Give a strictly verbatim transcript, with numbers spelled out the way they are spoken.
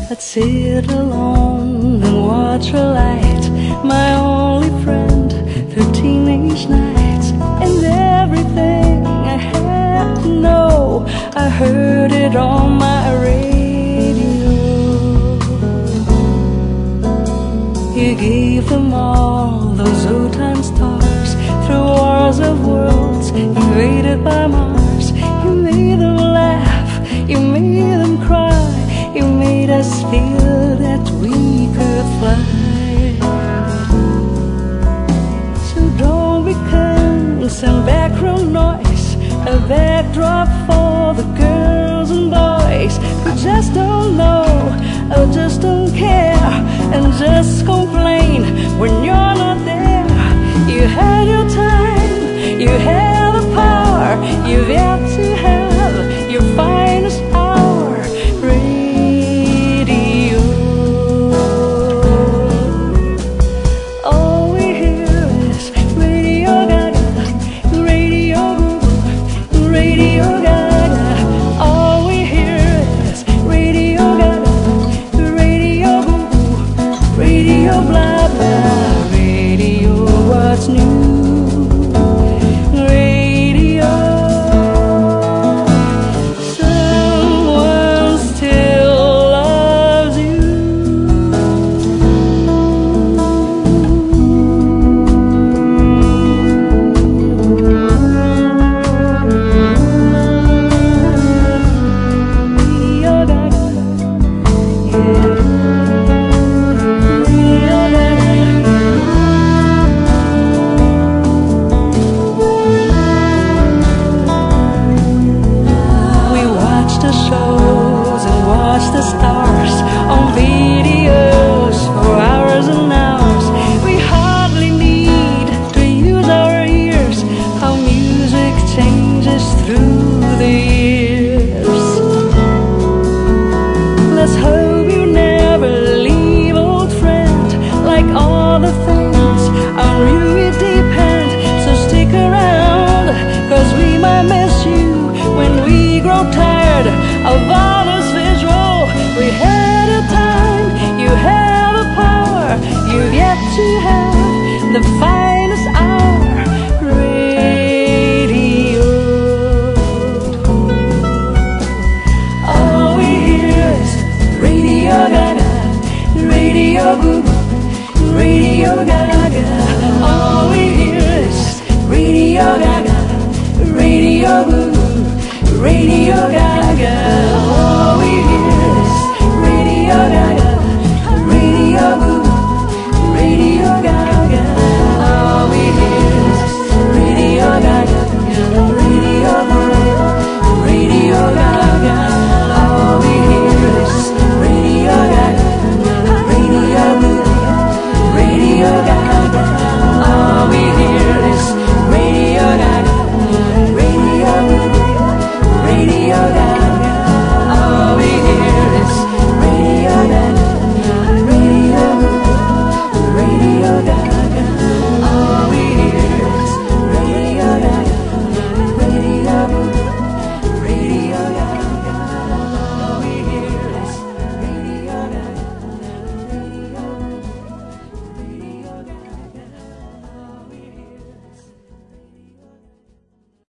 I'd sit alone and watch her light, my only friend through teenage nights. And everything I had to know, I heard it on my radio. You gave them all those old time stars through wars of worlds invaded by Mars. You made them laugh, you made them cry, you made us feel that we could fly. So don't become some background noise, a backdrop for the girls and boys who just don't know or just don't care and just complain when you're not there. You had your time, you had the power, you've yet to have your finest hour. Radio, all we hear is Radio Gaga, Radio Google, Radio Gaga. All we hear is Radio Gaga, Radio Google, Radio blah blah, Radio what's new. The stars on videos for hours and hours. We hardly need to use our ears. How music changes through the years. Let's hope you never leave, old friend. Like all the things on you we depend. So stick around, cause we might miss you when we grow tired of all this visual. We had a time, you have a power, you've yet to have the finest hour. Radio, all we hear is Radio Gaga, Radio Google, Radio Gaga. All we hear is Radio Gaga, Radio Google, Radio Gaga.